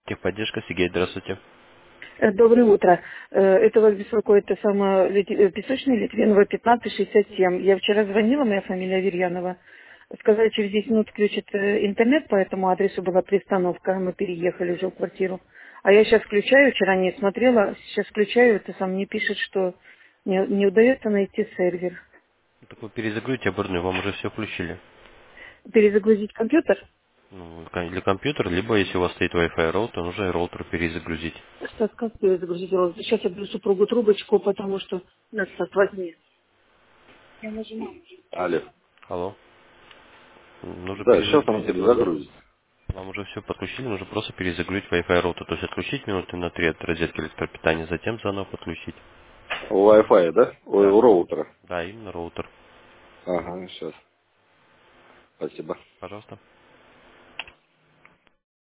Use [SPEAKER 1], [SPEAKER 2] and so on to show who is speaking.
[SPEAKER 1] Техподдержка, Сергей, здравствуйте.
[SPEAKER 2] Доброе утро. Это вас беспокоит та самая Песочная Литвинова 1567. Я вчера звонила, моя фамилия Аверьянова. Сказали, через 10 минут включат интернет, по этому адресу была приостановка. Мы переехали уже в квартиру. А я сейчас включаю, вчера не смотрела, сейчас включаю, это сам мне пишет, что не удается найти сервер.
[SPEAKER 1] Так вы перезагрузите оборудование, вам уже все включили.
[SPEAKER 2] Перезагрузить компьютер?
[SPEAKER 1] Ну, или компьютер, либо если у вас стоит Wi-Fi роутер, нужно и роутер перезагрузить.
[SPEAKER 2] Сейчас как перезагрузить его? Сейчас я беру супругу трубочку, потому что нас так возьми. Я нажимаю.
[SPEAKER 1] Алло. Алло. Нужно
[SPEAKER 2] Да, сейчас она
[SPEAKER 1] перезагрузить его, да?
[SPEAKER 2] перезагрузится.
[SPEAKER 1] Вам уже все подключили, нужно просто перезагрузить Wi-Fi роутер. То есть отключить минуты на 3 от розетки электропитания, затем заново подключить.
[SPEAKER 2] У Wi-Fi, да?
[SPEAKER 1] Да.
[SPEAKER 2] У роутера.
[SPEAKER 1] Да, именно роутер.
[SPEAKER 2] Ага, сейчас. Спасибо.
[SPEAKER 1] Пожалуйста.